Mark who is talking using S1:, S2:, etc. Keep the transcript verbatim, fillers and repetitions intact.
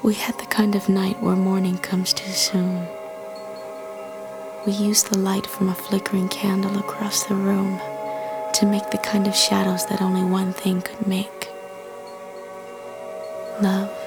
S1: We had the kind of night where morning comes too soon. We used the light from a flickering candle across the room to make the kind of shadows that only one thing could make. Love.